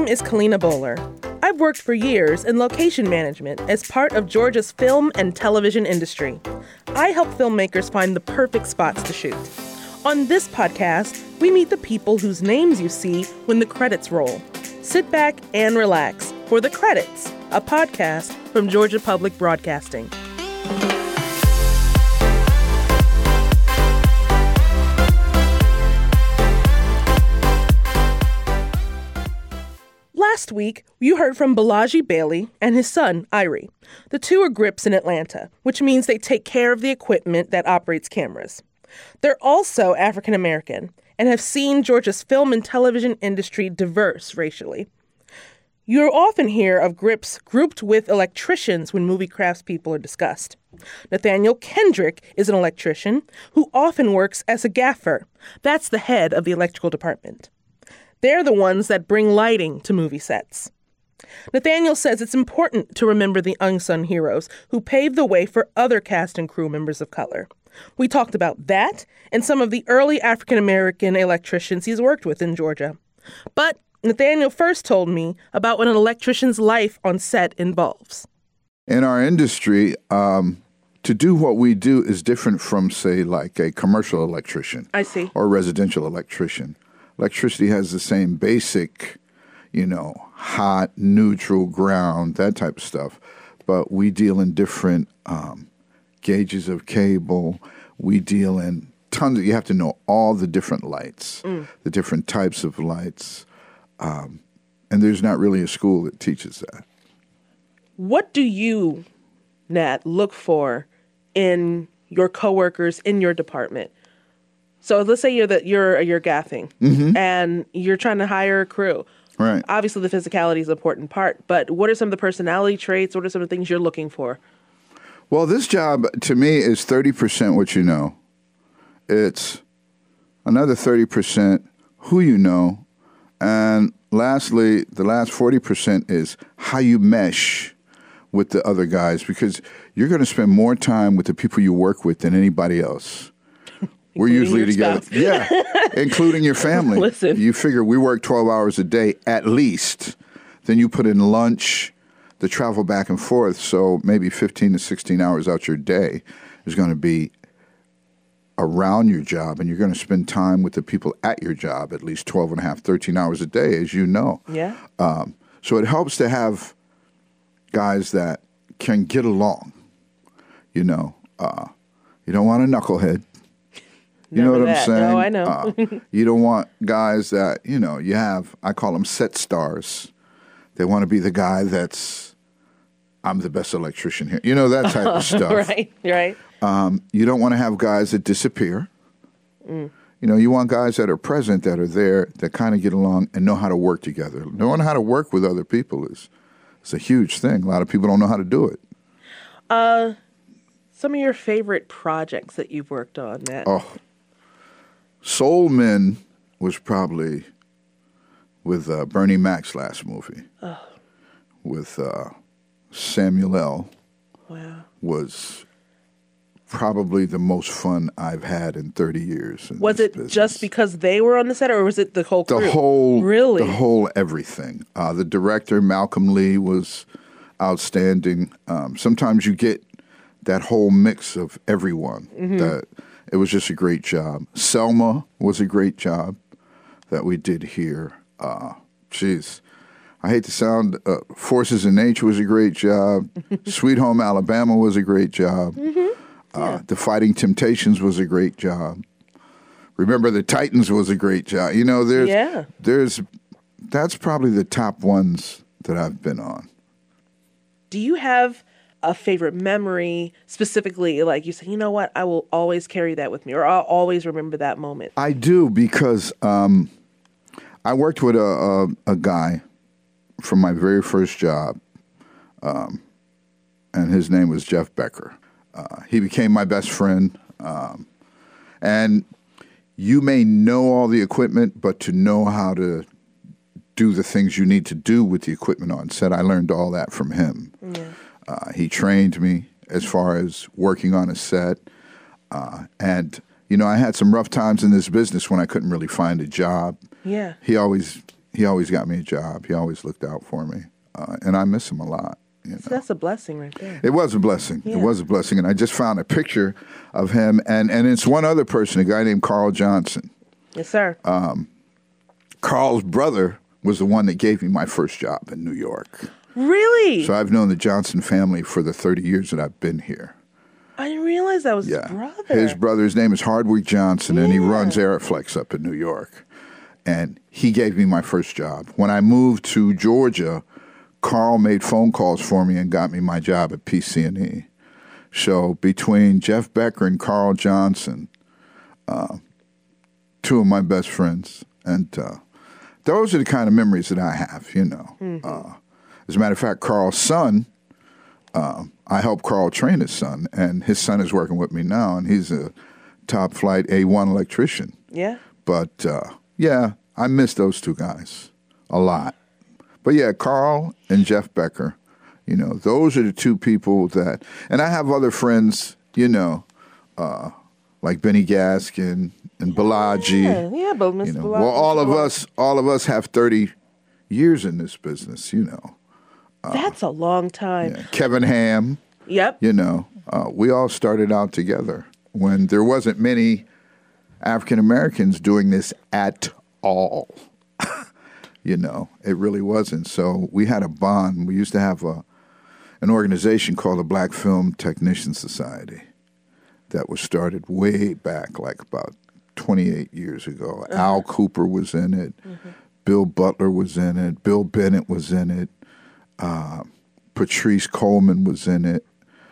name is Kalina Bowler. I've worked for years in location management as part of Georgia's film and television industry. I help filmmakers find the perfect spots to shoot. On this podcast, we meet the people whose names you see when the credits roll. Sit back and relax for The Credits, a podcast from Georgia Public Broadcasting. Last week, you heard from Balaji Bailey and his son, Irie. The two are grips in Atlanta, which means they take care of the equipment that operates cameras. They're also African American and have seen Georgia's film and television industry diverse racially. You'll often hear of grips grouped with electricians when movie craftspeople are discussed. Nathaniel Kendrick is an electrician who often works as a gaffer. That's the head of the electrical department. They're the ones that bring lighting to movie sets. Nathaniel says it's important to remember the unsung heroes who paved the way for other cast and crew members of color. We talked about that and some of the early African-American electricians he's worked with in Georgia. But Nathaniel first told me about what an electrician's life on set involves. In our industry, to do what we do is different from, say, like a commercial electrician. I see. Or a residential electrician. Electricity has the same basic, hot, neutral, ground, that type of stuff. But we deal in different gauges of cable. We deal in tons of, you have to know all the different lights, the different types of lights. And there's not really a school that teaches that. What do you, Nat, look for in your coworkers in your department? So let's say you're gaffing and you're trying to hire a crew. Right. Obviously, the physicality is an important part, but what are some of the personality traits? What are some of the things you're looking for? Well, this job, to me, is 30% what you know. It's another 30% who you know. And lastly, the last 40% is how you mesh with the other guys, because you're going to spend more time with the people you work with than anybody else. We're usually together. Spouse. Yeah, including your family. Listen. You figure we work 12 hours a day at least. Then you put in lunch, the travel back and forth. So maybe 15 to 16 hours out your day is going to be around your job. And you're going to spend time with the people at your job at least 12 and a half, 13 hours a day, as you know. Yeah. So it helps to have guys that can get along. You don't want a knucklehead. You know what I'm saying? No, I know. You don't want guys that, you have, I call them set stars. They want to be the guy I'm the best electrician here. That type of stuff. Right. You don't want to have guys that disappear. You want guys that are present, that are there, that kind of get along and know how to work together. Knowing how to work with other people is a huge thing. A lot of people don't know how to do it. Some of your favorite projects that you've worked on, Matt? Oh, Soul Men was probably with Bernie Mac's last movie. Oh. With Samuel L. Wow. Was probably the most fun I've had in 30 years. Was it business. Just because they were on the set, or was it the whole crew? The whole everything. The director, Malcolm Lee, was outstanding. Sometimes you get that whole mix of everyone. It was just a great job. Selma was a great job that we did here. I hate to sound, Forces in Nature was a great job. Sweet Home Alabama was a great job. The Fighting Temptations was a great job. Remember the Titans was a great job. That's probably the top ones that I've been on. Do you have a favorite memory, specifically, like you say, you know what, I will always carry that with me, or I'll always remember that moment? I do, because I worked with a guy from my very first job, and his name was Jeff Becker. He became my best friend, and you may know all the equipment, but to know how to do the things you need to do with the equipment on set, I learned all that from him. Yeah. He trained me as far as working on a set. I had some rough times in this business when I couldn't really find a job. Yeah. He always he always got me a job. He always looked out for me, and I miss him a lot. You know? So that's a blessing right there. It was a blessing. Yeah. It was a blessing, and I just found a picture of him, and it's one other person, a guy named Carl Johnson. Yes, sir. Carl's brother was the one that gave me my first job in New York. Really? So I've known the Johnson family for the 30 years that I've been here. I didn't realize that was his brother. His brother's name is Hardwick Johnson, and he Yeah. runs Aeroflex up in New York. And he gave me my first job. When I moved to Georgia, Carl made phone calls for me and got me my job at PC&E. So between Jeff Becker and Carl Johnson, two of my best friends, and those are the kind of memories that I have, you know. Mm-hmm. As a matter of fact, Carl's son, I helped Carl train his son, and his son is working with me now, and he's a top flight A1 electrician. Yeah. But, yeah, I miss those two guys a lot. But, yeah, Carl and Jeff Becker, you know, those are the two people that, and I have other friends, you know, like Benny Gaskin and Balaji. Yeah, but Mr. You know, Balaji. well, all of us have 30 years in this business, you know. That's a long time. Yeah. Kevin Ham, Yep. you know, we all started out together when there wasn't many African Americans doing this at all. You know, it really wasn't. So we had a bond. We used to have an organization called the Black Film Technician Society that was started way back, like about 28 years ago. Al Cooper was in it. Mm-hmm. Bill Butler was in it. Bill Bennett was in it. Patrice Coleman was in it.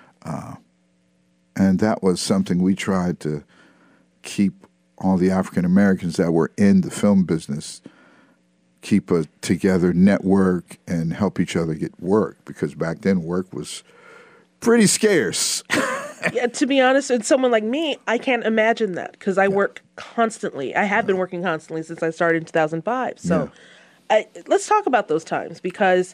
And that was something we tried to keep all the African Americans that were in the film business, keep a together network and help each other get work, because back then work was pretty scarce. Yeah, to be honest, with someone like me, I can't imagine that because I work constantly. I have been working constantly since I started in 2005. So let's talk about those times, because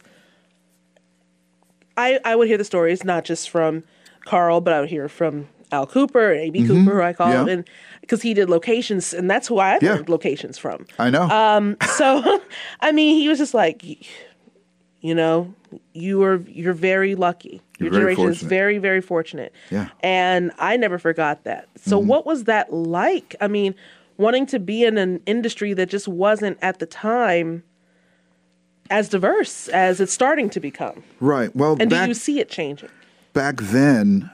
I would hear the stories not just from Carl, but I would hear from Al Cooper and A.B. Cooper, who I call him, and because he did locations, and that's who I learned locations from. I know. So, I mean, he was just like, you know, you're very lucky. Your generation is very, very fortunate. Yeah. And I never forgot that. So what was that like? I mean, wanting to be in an industry that just wasn't at the time as diverse as it's starting to become. Right. Well, And do you see it changing? Back then,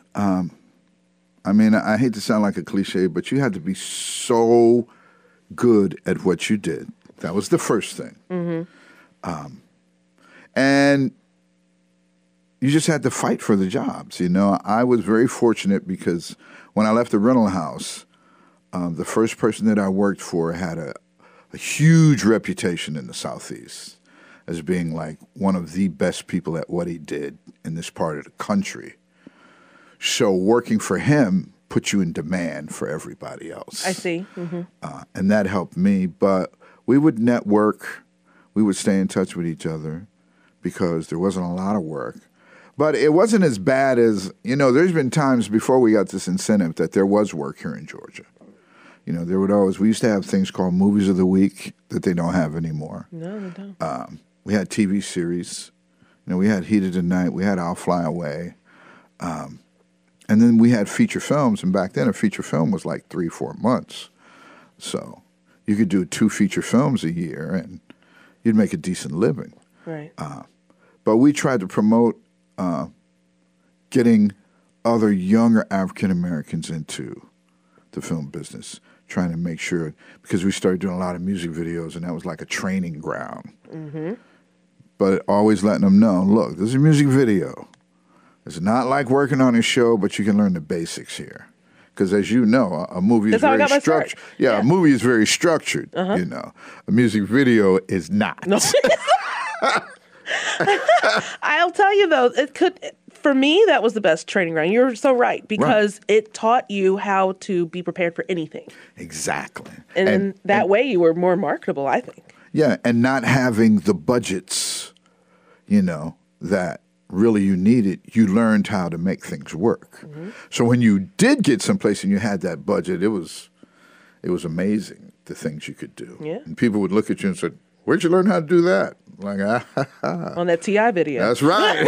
I mean, I hate to sound like a cliche, but you had to be so good at what you did. That was the first thing. Mm-hmm. And you just had to fight for the jobs. You know, I was very fortunate because when I left the rental house, the first person that I worked for had a huge reputation in the Southeast as being like one of the best people at what he did in this part of the country. So working for him put you in demand for everybody else. I see. Mm-hmm. And that helped me. But we would network. We would stay in touch with each other because there wasn't a lot of work. But it wasn't as bad as, you know, there's been times before we got this incentive that there was work here in Georgia. You know, there would always, we used to have things called Movies of the Week that they don't have anymore. No, they don't. We had TV series. You know, we had Heat of the Night. We had I'll Fly Away. And then we had feature films. And back then, a feature film was like 3-4 months. So you could do 2 feature films a year and you'd make a decent living. Right. But we tried to promote getting other younger African Americans into the film business, trying to make sure, because we started doing a lot of music videos and that was like a training ground. Mm-hmm. But always letting them know, look, this is a music video. It's not like working on a show, but you can learn the basics here. Because as you know, a movie is very structured. Yeah, a movie is very structured, you know. A music video is not. No. I'll tell you though, for me, that was the best training ground. You're so right, because it taught you how to be prepared for anything. Exactly. And that way you were more marketable, I think. Yeah, and not having the budgets, you know, that really you needed, you learned how to make things work. Mm-hmm. So when you did get someplace and you had that budget, it was amazing the things you could do. Yeah. And people would look at you and say, Where'd you learn how to do that? Like, On that T.I. video. That's right.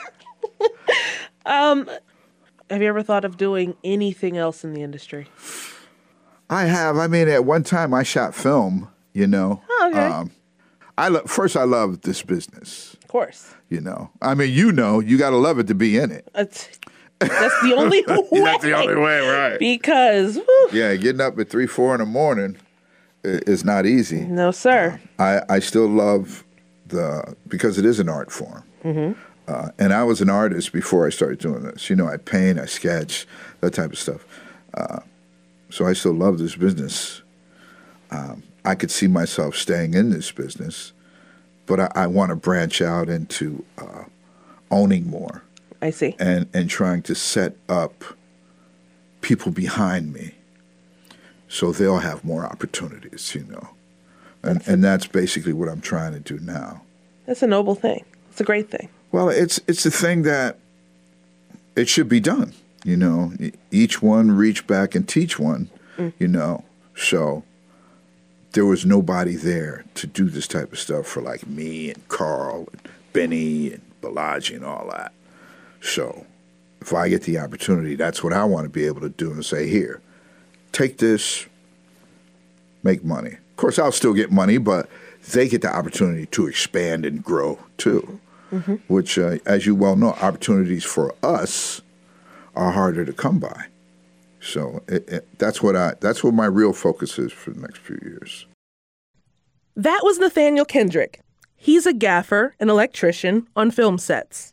Have you ever thought of doing anything else in the industry? I have. I mean, at one time I shot film, you know. Oh, okay. First, I love this business. Of course. You know. I mean, you got to love it to be in it. That's the only way. That's the only way, right. Because, yeah, getting up at 3, 4 in the morning is not easy. No, sir. I still love because it is an art form. Mm-hmm. And I was an artist before I started doing this. You know, I paint, I sketch, that type of stuff. So I still love this business. I could see myself staying in this business, but I want to branch out into owning more. I see. And trying to set up people behind me so they'll have more opportunities, you know. And that's basically what I'm trying to do now. That's a noble thing. It's a great thing. Well, it's a thing that it should be done, you know. Each one reach back and teach one, you know. So there was nobody there to do this type of stuff for like me and Carl and Benny and Balaji and all that. So if I get the opportunity, that's what I want to be able to do and say, here, take this, make money. Of course, I'll still get money, but they get the opportunity to expand and grow too, which, as you well know, opportunities for us are harder to come by. So that's what my real focus is for the next few years. That was Nathaniel Kendrick. He's a gaffer and electrician on film sets.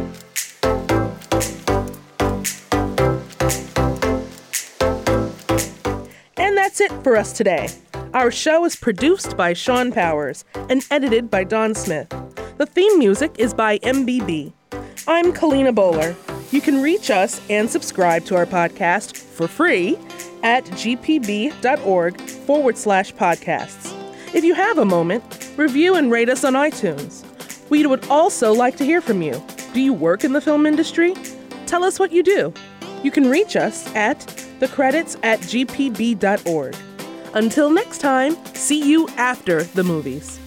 And that's it for us today. Our show is produced by Sean Powers and edited by Don Smith. The theme music is by MBB. I'm Kalina Bowler. You can reach us and subscribe to our podcast for free at gpb.org/podcasts. If you have a moment, review and rate us on iTunes. We would also like to hear from you. Do you work in the film industry? Tell us what you do. You can reach us at thecredits@gpb.org. Until next time, see you after the movies.